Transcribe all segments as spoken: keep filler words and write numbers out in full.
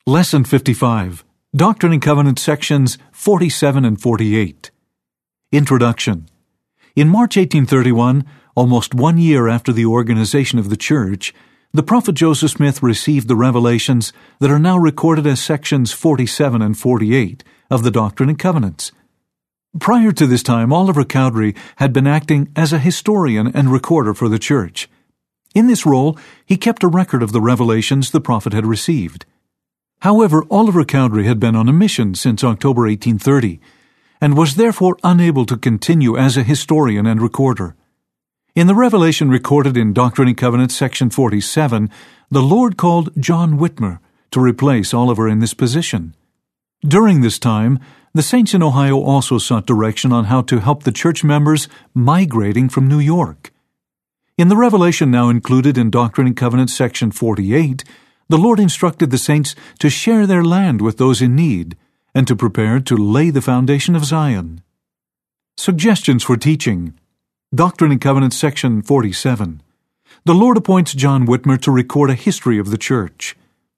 Lesson fifty-five, Doctrine and Covenants sections forty-seven and forty-eight. Introduction. In March eighteen thirty-one, almost one year after the organization of the church, the prophet Joseph Smith received the revelations that are now recorded as sections forty-seven and forty-eight of the Doctrine and Covenants. Prior to this time, Oliver Cowdery had been acting as a historian and recorder for the church. In this role, he kept a record of the revelations the prophet had received. However, Oliver Cowdery had been on a mission since October eighteen thirty, and was therefore unable to continue as a historian and recorder. In the revelation recorded in Doctrine and Covenants section forty-seven, the Lord called John Whitmer to replace Oliver in this position. During this time, the saints in Ohio also sought direction on how to help the church members migrating from New York. In the revelation now included in Doctrine and Covenants section forty-eight, the Lord instructed the saints to share their land with those in need and to prepare to lay the foundation of Zion. Suggestions for teaching. Doctrine and Covenants section forty-seven. The Lord appoints John Whitmer to record a history of the church.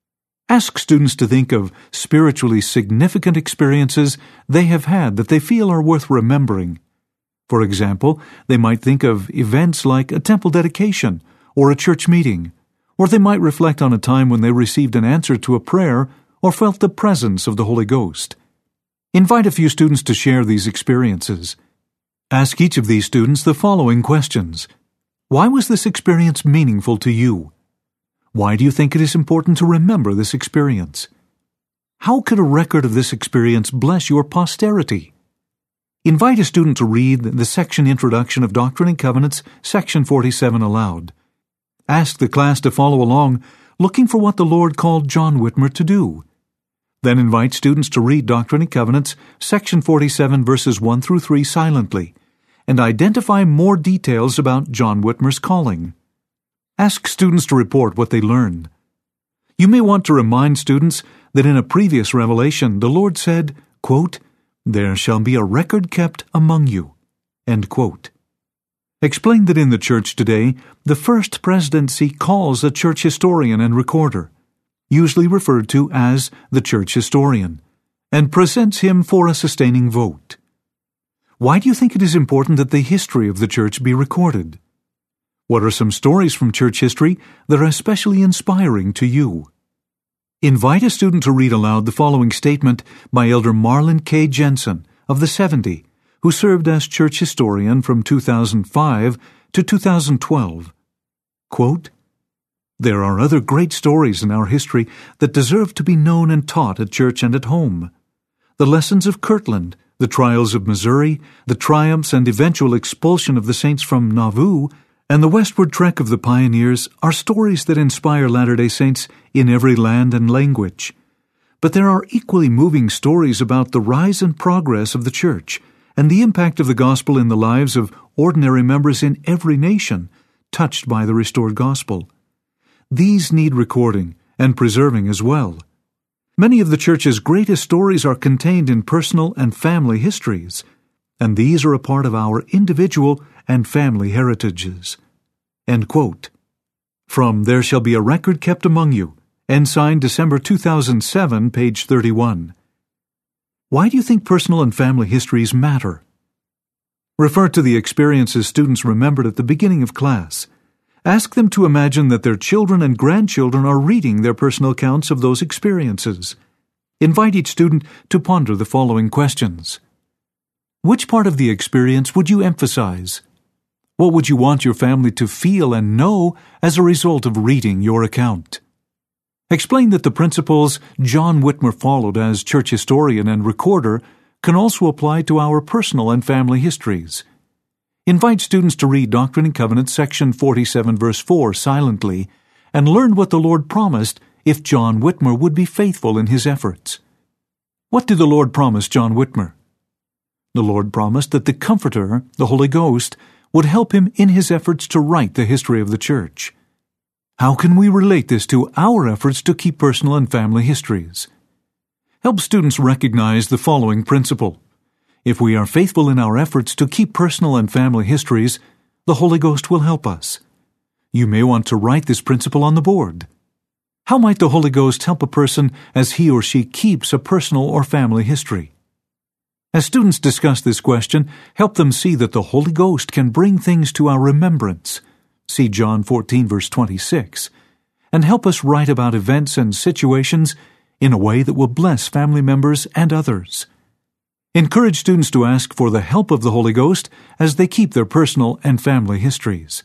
Ask students to think of spiritually significant experiences they have had that they feel are worth remembering. For example, they might think of events like a temple dedication or a church meeting, or they might reflect on a time when they received an answer to a prayer or felt the presence of the Holy Ghost. Invite a few students to share these experiences. Ask each of these students the following questions. Why was this experience meaningful to you? Why do you think it is important to remember this experience? How could a record of this experience bless your posterity? Invite a student to read the section Introduction of Doctrine and Covenants, section forty-seven aloud. Ask the class to follow along, looking for what the Lord called John Whitmer to do. Then invite students to read Doctrine and Covenants, section forty-seven, verses one through three silently, and identify more details about John Whitmer's calling. Ask students to report what they learned. You may want to remind students that in a previous revelation the Lord said, quote, "There shall be a record kept among you," end quote. Explain that in the church today, the First Presidency calls a church historian and recorder, usually referred to as the church historian, and presents him for a sustaining vote. Why do you think it is important that the history of the church be recorded? What are some stories from church history that are especially inspiring to you? Invite a student to read aloud the following statement by Elder Marlon K. Jensen of the seventy, who served as church historian from two thousand five to two thousand twelve. Quote, "There are other great stories in our history that deserve to be known and taught at church and at home. The lessons of Kirtland, the trials of Missouri, the triumphs and eventual expulsion of the saints from Nauvoo, and the westward trek of the pioneers are stories that inspire Latter-day Saints in every land and language. But there are equally moving stories about the rise and progress of the church, and the impact of the gospel in the lives of ordinary members in every nation touched by the restored gospel. These need recording and preserving as well. Many of the church's greatest stories are contained in personal and family histories, and these are a part of our individual and family heritages." End quote. From There Shall Be a Record Kept Among You, Ensign, December two thousand seven, page thirty-one. Why do you think personal and family histories matter? Refer to the experiences students remembered at the beginning of class. Ask them to imagine that their children and grandchildren are reading their personal accounts of those experiences. Invite each student to ponder the following questions. Which part of the experience would you emphasize? What would you want your family to feel and know as a result of reading your account? Explain that the principles John Whitmer followed as church historian and recorder can also apply to our personal and family histories. Invite students to read Doctrine and Covenants section forty-seven, verse four silently, and learn what the Lord promised if John Whitmer would be faithful in his efforts. What did the Lord promise John Whitmer? The Lord promised that the Comforter, the Holy Ghost, would help him in his efforts to write the history of the church. How can we relate this to our efforts to keep personal and family histories? Help students recognize the following principle. If we are faithful in our efforts to keep personal and family histories, the Holy Ghost will help us. You may want to write this principle on the board. How might the Holy Ghost help a person as he or she keeps a personal or family history? As students discuss this question, help them see that the Holy Ghost can bring things to our remembrance. See John fourteen, verse twenty-six. And help us write about events and situations in a way that will bless family members and others. Encourage students to ask for the help of the Holy Ghost as they keep their personal and family histories.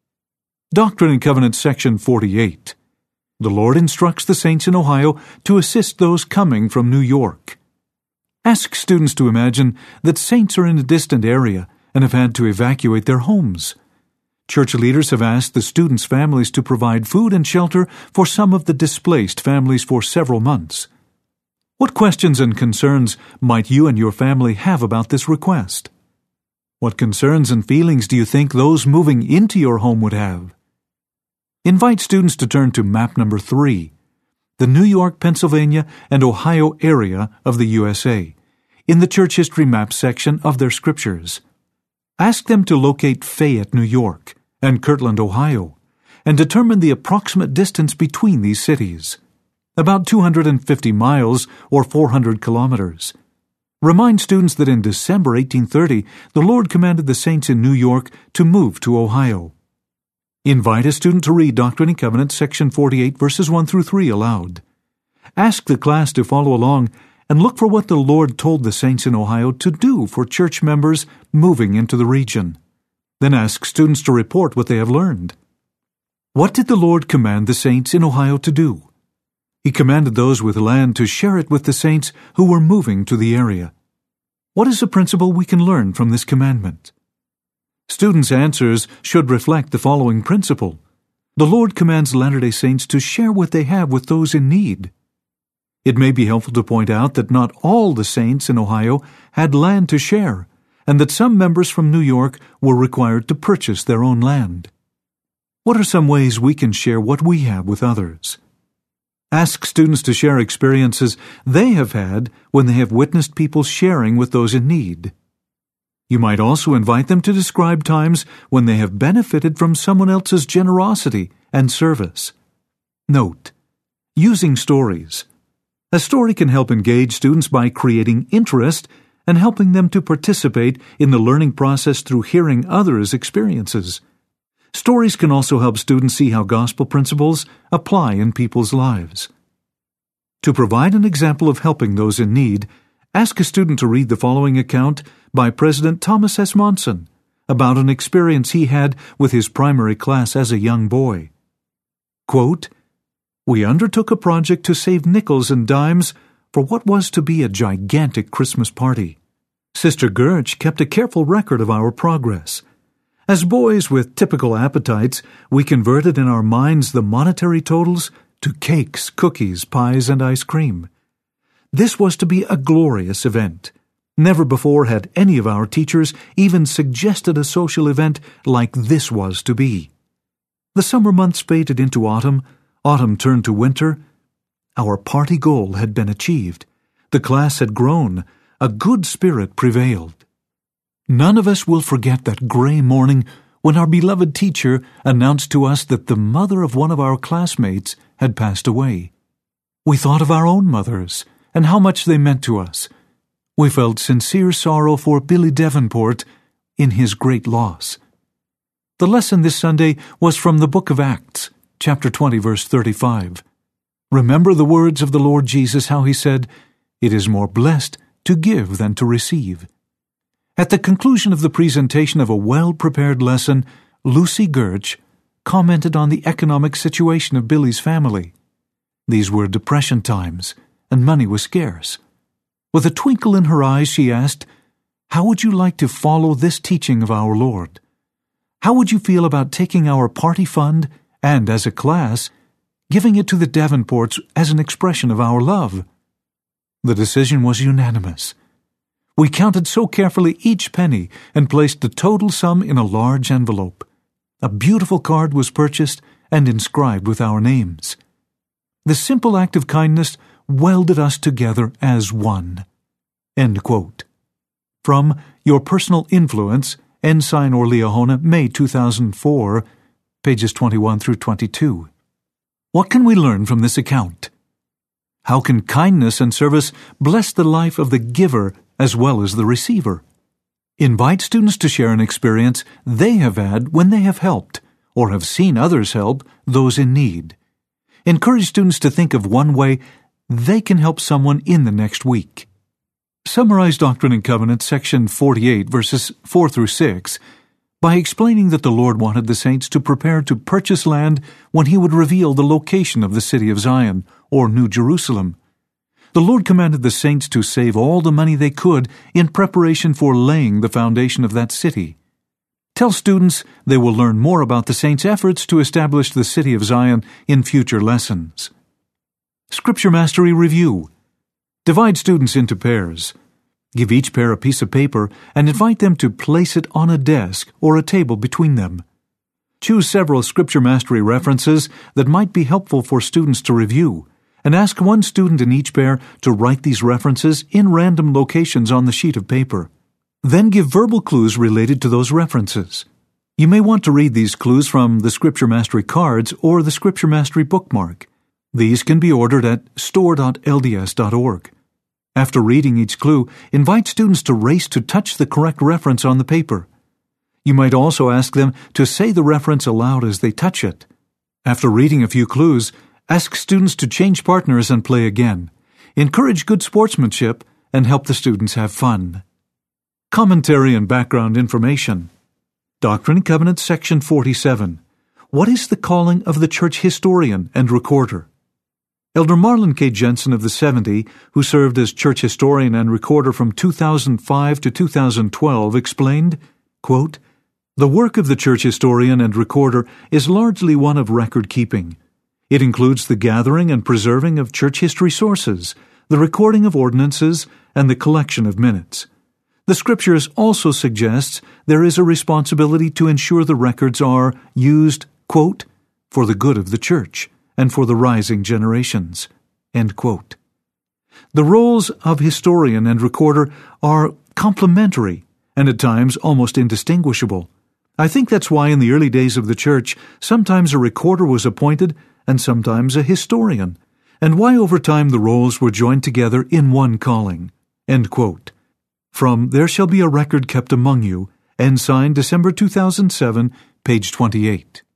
Doctrine and Covenants, section forty-eight. The Lord instructs the saints in Ohio to assist those coming from New York. Ask students to imagine that saints are in a distant area and have had to evacuate their homes. Church leaders have asked the students' families to provide food and shelter for some of the displaced families for several months. What questions and concerns might you and your family have about this request? What concerns and feelings do you think those moving into your home would have? Invite students to turn to map number three, the New York, Pennsylvania, and Ohio area of the U S A, in the Church History Map section of their scriptures. Ask them to locate Fayette, New York, and Kirtland, Ohio, and determine the approximate distance between these cities, about two hundred fifty miles or four hundred kilometers. Remind students that in December eighteen thirty, the Lord commanded the saints in New York to move to Ohio. Invite a student to read Doctrine and Covenants, section forty-eight, verses one through three aloud. Ask the class to follow along and look for what the Lord told the saints in Ohio to do for church members moving into the region. Then ask students to report what they have learned. What did the Lord command the saints in Ohio to do? He commanded those with land to share it with the saints who were moving to the area. What is a principle we can learn from this commandment? Students' answers should reflect the following principle. The Lord commands Latter-day Saints to share what they have with those in need. It may be helpful to point out that not all the saints in Ohio had land to share, and that some members from New York were required to purchase their own land. What are some ways we can share what we have with others? Ask students to share experiences they have had when they have witnessed people sharing with those in need. You might also invite them to describe times when they have benefited from someone else's generosity and service. Note, using stories. A story can help engage students by creating interest and helping them to participate in the learning process through hearing others' experiences. Stories can also help students see how gospel principles apply in people's lives. To provide an example of helping those in need, ask a student to read the following account by President Thomas S. Monson about an experience he had with his primary class as a young boy. Quote, "We undertook a project to save nickels and dimes for what was to be a gigantic Christmas party. Sister Gertch kept a careful record of our progress. As boys with typical appetites, we converted in our minds the monetary totals to cakes, cookies, pies, and ice cream. This was to be a glorious event. Never before had any of our teachers even suggested a social event like this was to be. The summer months faded into autumn, autumn turned to winter. Our party goal had been achieved. The class had grown. A good spirit prevailed. None of us will forget that gray morning when our beloved teacher announced to us that the mother of one of our classmates had passed away. We thought of our own mothers and how much they meant to us. We felt sincere sorrow for Billy Davenport in his great loss. The lesson this Sunday was from the book of Acts, chapter twenty, verse thirty-five. Remember the words of the Lord Jesus, how he said, 'It is more blessed to give than to receive.'" At the conclusion of the presentation of a well-prepared lesson, Lucy Gertch commented on the economic situation of Billy's family. These were depression times, and money was scarce. With a twinkle in her eyes, she asked, "How would you like to follow this teaching of our Lord? How would you feel about taking our party fund and, as a class, giving it to the Davenports as an expression of our love?" The decision was unanimous. We counted so carefully each penny and placed the total sum in a large envelope. A beautiful card was purchased and inscribed with our names. The simple act of kindness welded us together as one. End quote. From Your Personal Influence, Ensign or Liahona, May two thousand four, pages twenty-one through twenty-two. What can we learn from this account? How can kindness and service bless the life of the giver as well as the receiver? Invite students to share an experience they have had when they have helped or have seen others help those in need. Encourage students to think of one way they can help someone in the next week. Summarize Doctrine and Covenants, section forty-eight, verses four through six, by explaining that the Lord wanted the saints to prepare to purchase land when He would reveal the location of the city of Zion, or New Jerusalem. The Lord commanded the saints to save all the money they could in preparation for laying the foundation of that city. Tell students they will learn more about the saints' efforts to establish the city of Zion in future lessons. Scripture Mastery Review. Divide students into pairs. Give each pair a piece of paper and invite them to place it on a desk or a table between them. Choose several Scripture Mastery references that might be helpful for students to review, and ask one student in each pair to write these references in random locations on the sheet of paper. Then give verbal clues related to those references. You may want to read these clues from the Scripture Mastery cards or the Scripture Mastery bookmark. These can be ordered at store dot L D S dot org. After reading each clue, invite students to race to touch the correct reference on the paper. You might also ask them to say the reference aloud as they touch it. After reading a few clues, ask students to change partners and play again. Encourage good sportsmanship and help the students have fun. Commentary and background information. Doctrine and Covenants, section forty-seven. What is the calling of the church historian and recorder? Elder Marlon K. Jensen of the seventy, who served as church historian and recorder from two thousand five to two thousand twelve, explained, quote, "The work of the church historian and recorder is largely one of record-keeping. It includes the gathering and preserving of church history sources, the recording of ordinances, and the collection of minutes. The Scriptures also suggests there is a responsibility to ensure the records are used, quote, for the good of the church and for the rising generations," end quote. The roles of historian and recorder are complementary and at times almost indistinguishable. I think that's why in the early days of the church sometimes a recorder was appointed and sometimes a historian, and why over time the roles were joined together in one calling, end quote. From There Shall Be a Record Kept Among You, and signed December two thousand seven, page twenty-eight.